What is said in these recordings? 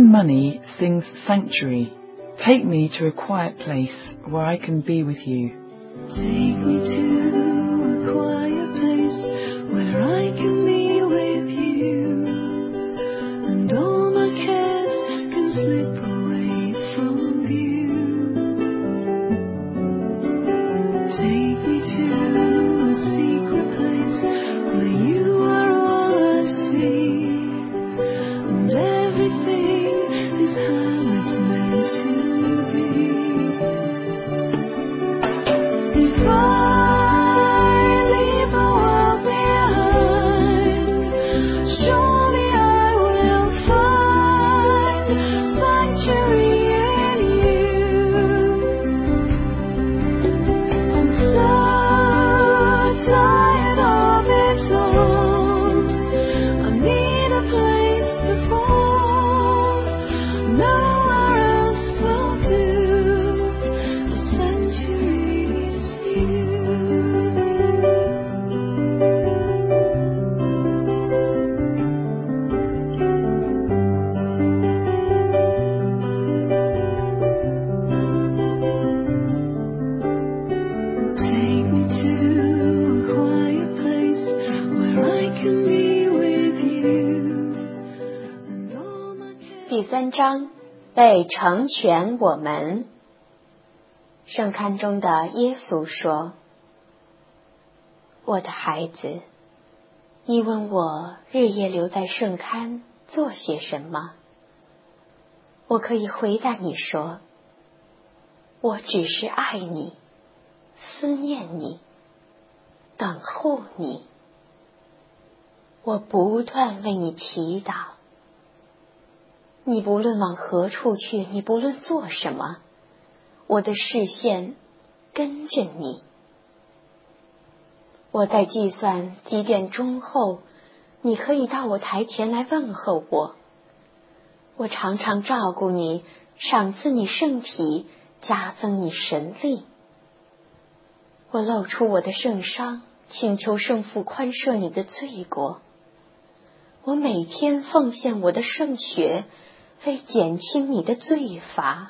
Even money sings sanctuary. Take me to a quiet place where I can be with you. Take me to a quiet place where I can be with you, and all my cares can slip away from view. Take me to a secret place where you are all I see, and everything is how it's meant to be. If I leave the world behind, surely I will find sanctuary in you. I'm so tired of it all. I need a place to fall. Nowhere else will do. The sanctuary's you. 第3章，被成全我们。圣龛中的耶稣说：我的孩子，你问我日夜留在圣龛做些什么？我可以回答你说，我只是爱你，思念你，等候你。我不断为你祈祷。你不论往何处去，你不论做什么，我的视线跟着你。我在计算几点钟后，你可以到我台前来问候我。我常常照顾你，赏赐你圣体，加增你神力。我露出我的圣伤，请求圣父宽赦你的罪过。我每天奉献我的圣血，为减轻你的罪罚。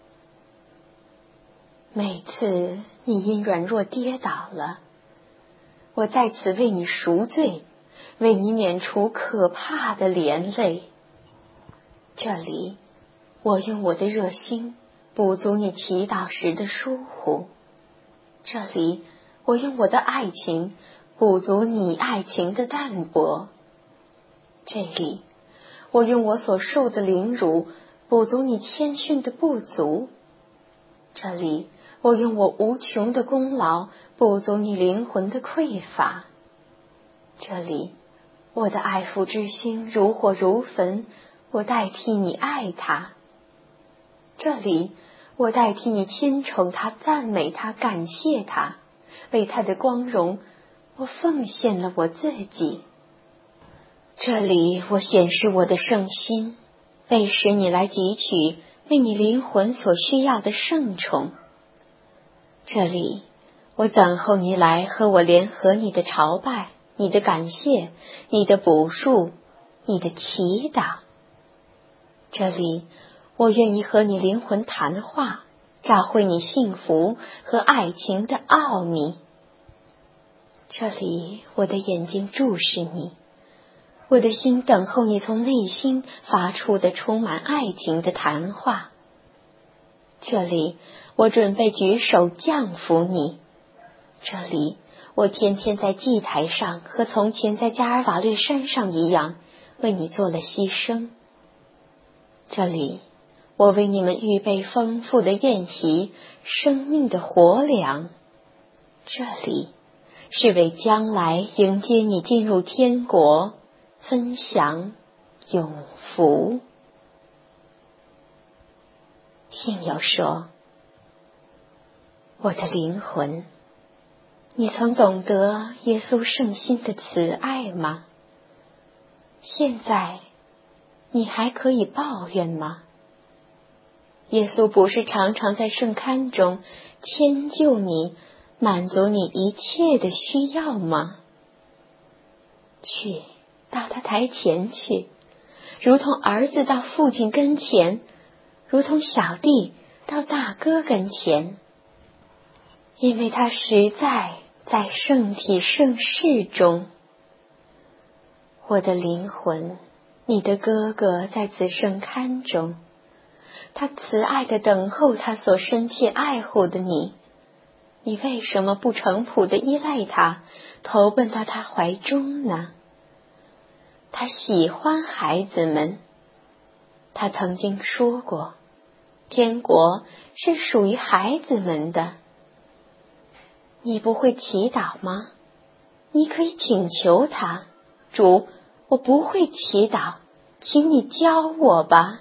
每次你因软弱跌倒了，我在此为你赎罪，为你免除可怕的连累。这里，我用我的热心补足你祈祷时的疏忽。这里，我用我的爱情补足你爱情的淡薄。这里，我用我所受的凌辱补足你谦逊的不足。这里，我用我无穷的功劳补足你灵魂的匮乏。这里，我的爱父之心如火如焚，我代替你爱他。这里，我代替你亲宠他，赞美他，感谢他，为他的光荣，我奉献了我自己。这里，我显示我的圣心，为使你来汲取为你灵魂所需要的圣宠。这里，我等候你来和我联合你的朝拜，你的感谢，你的补述，你的祈祷。这里，我愿意和你灵魂谈话，照会你幸福和爱情的奥秘。这里，我的眼睛注视你，我的心等候你从内心发出的充满爱情的谈话。这里，我准备举手降服你。这里，我天天在祭台上和从前在加尔法略山上一样，为你做了牺牲。这里，我为你们预备丰富的宴席，生命的活粮。这里，是为将来迎接你进入天国，分享永福。信友说：我的灵魂，你曾懂得耶稣圣心的慈爱吗？现在你还可以抱怨吗？耶稣不是常常在圣龛中迁就你，满足你一切的需要吗？去到他台前去， 如同儿子到父亲跟前，如同小弟到大哥跟前，因为他实在圣体圣事中。我的灵魂，你的哥哥在此圣龛中，他慈爱地等候他所深切爱护的你。你为什么不诚朴地依赖他，投奔到他怀中呢？他喜欢孩子们。他曾经说过，天国是属于孩子们的。你不会祈祷吗？你可以请求他，主，我不会祈祷，请你教我吧。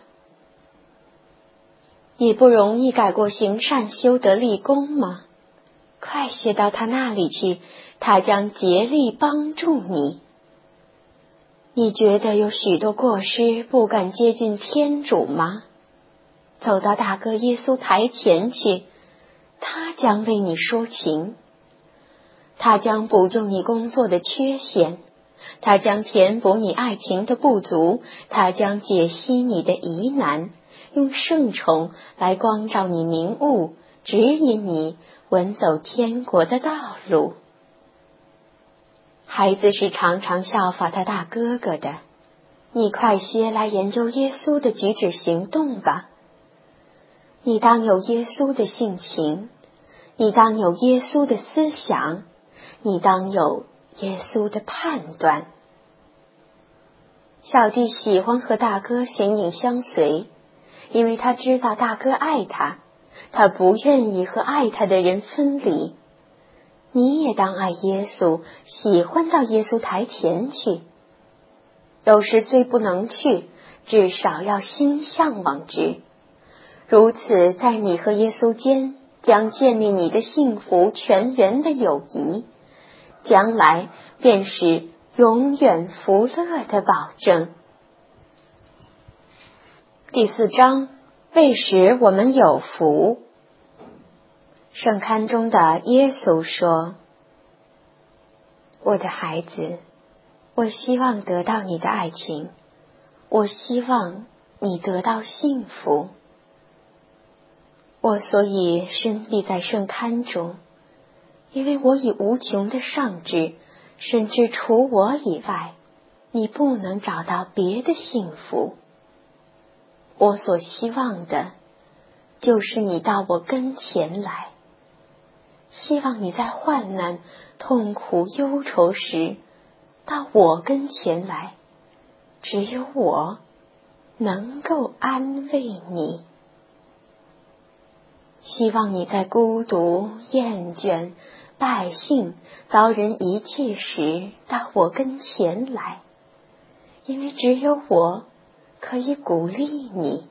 也不容易改过行善，修得立功吗？快些到他那里去，他将竭力帮助你。你觉得有许多过失不敢接近天主吗？走到大哥耶稣台前去，他将为你说情，他将补救你工作的缺陷，他将填补你爱情的不足，他将解析你的疑难，用圣宠来光照你明悟，指引你稳走天国的道路。孩子是常常效法他大哥哥的，你快些来研究耶稣的举止行动吧。你当有耶稣的性情，你当有耶稣的思想，你当有耶稣的判断。小弟喜欢和大哥形影相随，因为他知道大哥爱他，他不愿意和爱他的人分离。你也当爱耶稣，喜欢到耶稣台前去。有时虽不能去，至少要心向往之。如此，在你和耶稣间将建立你的幸福全圆的友谊，将来便是永远福乐的保证。第4章，为使我们有福。圣龛中的耶稣说：我的孩子，我希望得到你的爱情，我希望你得到幸福。我所以深闭在圣龛中，因为我已无穷的上智，甚至除我以外，你不能找到别的幸福。我所希望的，就是你到我跟前来，希望你在患难、痛苦、忧愁时，到我跟前来，只有我能够安慰你。希望你在孤独、厌倦、败兴、遭人遗弃时，到我跟前来，因为只有我可以鼓励你。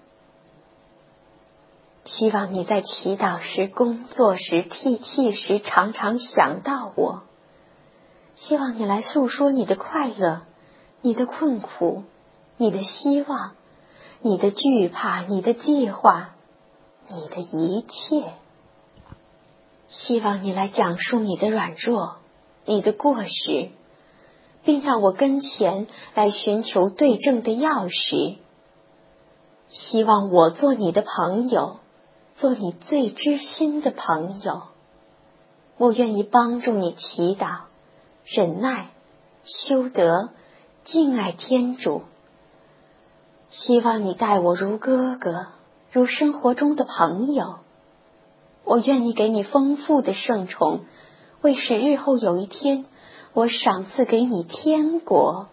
希望你在祈祷时、工作时、涕泣时，常常想到我。希望你来诉说你的快乐、你的困苦、你的希望、你的惧怕、你的计划、你的一切。希望你来讲述你的软弱、你的过失，并到我跟前来寻求对症的钥匙。希望我做你的朋友，做你最知心的朋友。我愿意帮助你祈祷、忍耐、修德、敬爱天主。希望你待我如哥哥，如生活中的朋友。我愿意给你丰富的圣宠，为使日后有一天，我赏赐给你天国。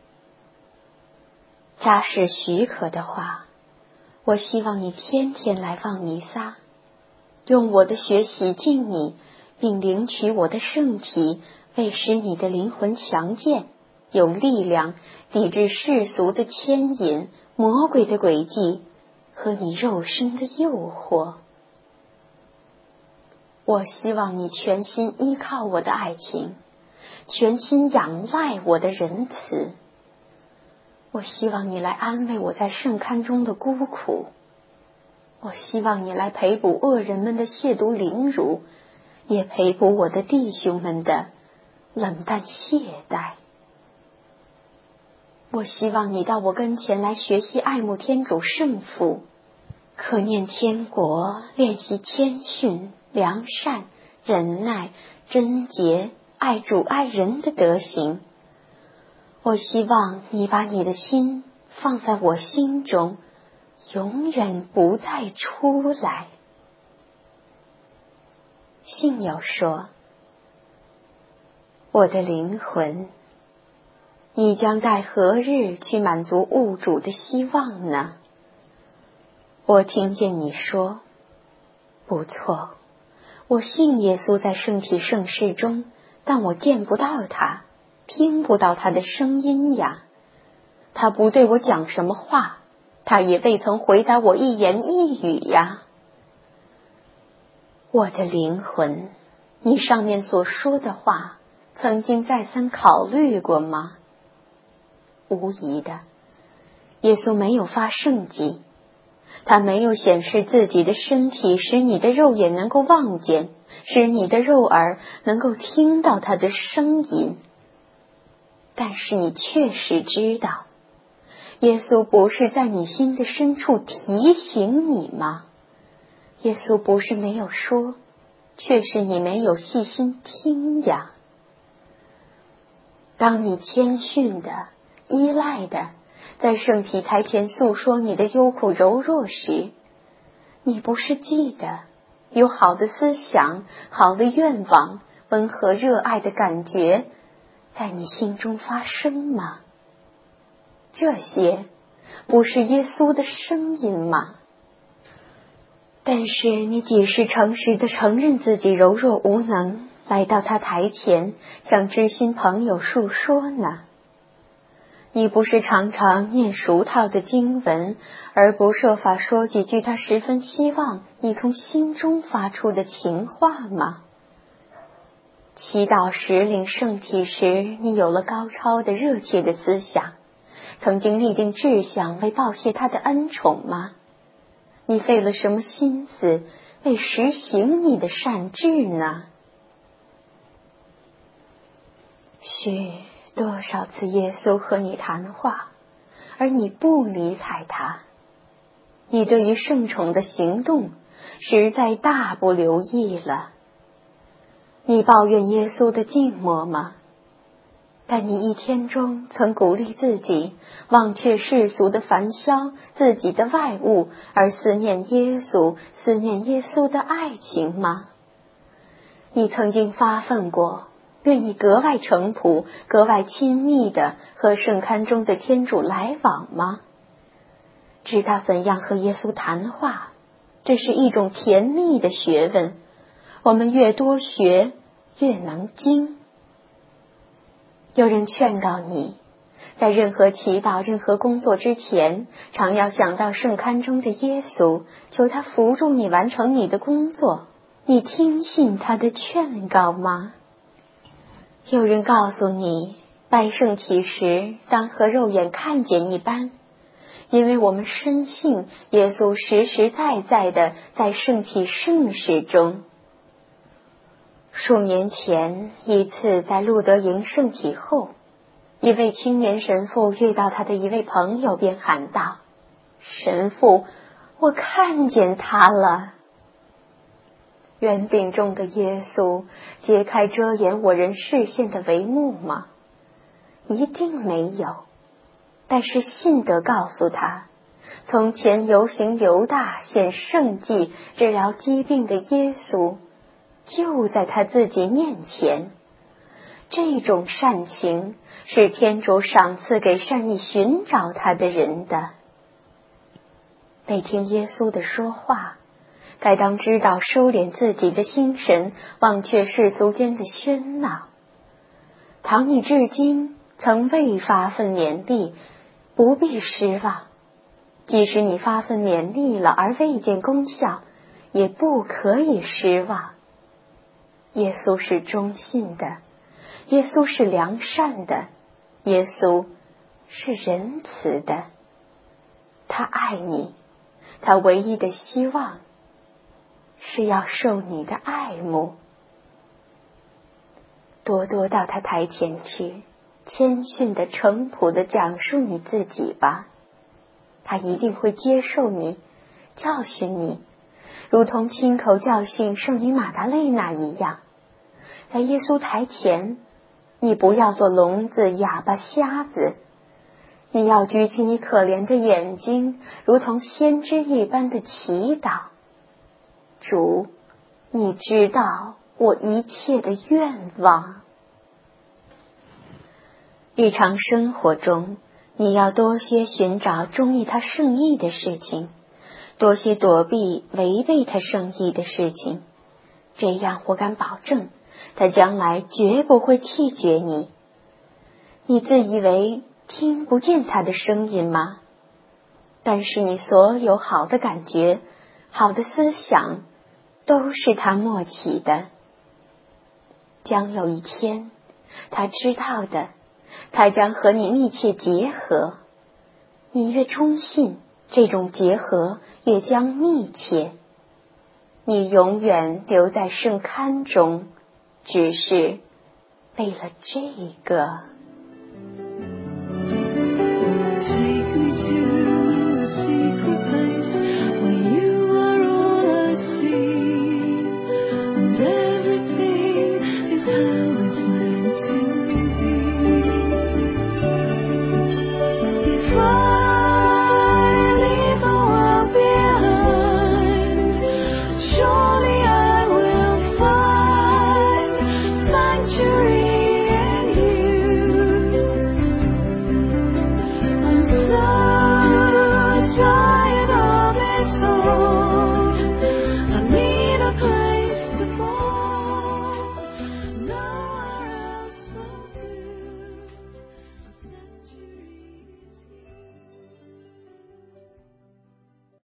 假使许可的话，我希望你天天来望弥撒，用我的血洗净你，并领取我的圣体，为使你的灵魂强健，有力量，抵制世俗的牵引、魔鬼的诡计和你肉身的诱惑。我希望你全心依靠我的爱情，全心仰赖我的仁慈。我希望你来安慰我在圣龛中的孤苦。我希望你来赔补恶人们的亵渎凌辱，也赔补我的弟兄们的冷淡懈怠。 我希望你到我跟前来学习爱慕天主圣父，可念天国，练习谦逊、良善、忍耐、贞洁、爱主爱人的德行。我希望你把你的心放在我心中，永远不再出来。信友说，我的灵魂，你将待何日去满足物主的希望呢？我听见你说，不错，我信耶稣在圣体圣事中，但我见不到他，听不到他的声音呀。他不对我讲什么话，他也未曾回答我一言一语呀。我的灵魂，你上面所说的话，曾经再三考虑过吗？无疑的，耶稣没有发圣迹，他没有显示自己的身体，使你的肉眼能够望见，使你的肉耳能够听到他的声音。但是你确实知道，耶稣不是在你心的深处提醒你吗？耶稣不是没有说，却是你没有细心听呀。当你谦逊的、依赖的在圣体台前诉说你的忧苦柔弱时，你不是记得有好的思想、好的愿望、温和热爱的感觉在你心中发生吗？这些不是耶稣的声音吗？但是你几时诚实地承认自己柔弱无能，来到他台前向知心朋友述说呢？你不是常常念熟套的经文，而不设法说几句他十分希望你从心中发出的情话吗？祈祷时领圣体时，你有了高超的热切的思想，曾经立定志向为报谢他的恩宠吗？你费了什么心思为实行你的善志呢？多少次耶稣和你谈话，而你不理睬他，你对于圣宠的行动实在大不留意了。你抱怨耶稣的静默吗？但你一天中曾鼓励自己忘却世俗的烦嚣，自己的外物，而思念耶稣，思念耶稣的爱情吗？你曾经发奋过，愿意格外诚朴、格外亲密地和圣龛中的天主来往吗？知道怎样和耶稣谈话，这是一种甜蜜的学问，我们越多学，越能精。有人劝告你，在任何祈祷、任何工作之前，常要想到圣龛中的耶稣，求他扶助你完成你的工作。你听信他的劝告吗？有人告诉你，拜圣体时当和肉眼看见一般，因为我们深信耶稣实实在在的在圣体圣事中。数年前一次在路德营圣体后，一位青年神父遇到他的一位朋友，便喊道：神父，我看见他了。圆饼中的耶稣揭开遮掩我人视线的帷幕吗？一定没有。但是信德告诉他，从前游行犹大显圣迹治疗疾病的耶稣就在他自己面前。这种善情是天主赏赐给善意寻找他的人的。每听耶稣的说话，该当知道收敛自己的心神，忘却世俗间的喧闹。倘你至今曾未发奋勉励，不必失望。即使你发奋勉励了而未见功效，也不可以失望。耶稣是忠信的，耶稣是良善的，耶稣是仁慈的。他爱你，他唯一的希望是要受你的爱慕。多多到他台前去， 谦逊的、诚朴的讲述你自己吧，他一定会接受你，教训你，如同亲口教训圣女玛达肋纳一样。在耶稣台前，你不要做聋子、哑巴、瞎子，你要举起你可怜的眼睛，如同先知一般的祈祷。主，你知道我一切的愿望。日常生活中，你要多些寻找忠于他圣意的事情，多些躲避违背他圣意的事情，这样我敢保证，他将来绝不会弃绝你。你自以为听不见他的声音吗？但是你所有好的感觉、好的思想，都是他默起的。将有一天，他知道的，他将和你密切结合。你越忠信，这种结合也将密切。你永远留在圣龛中，只是为了这个。 Take me to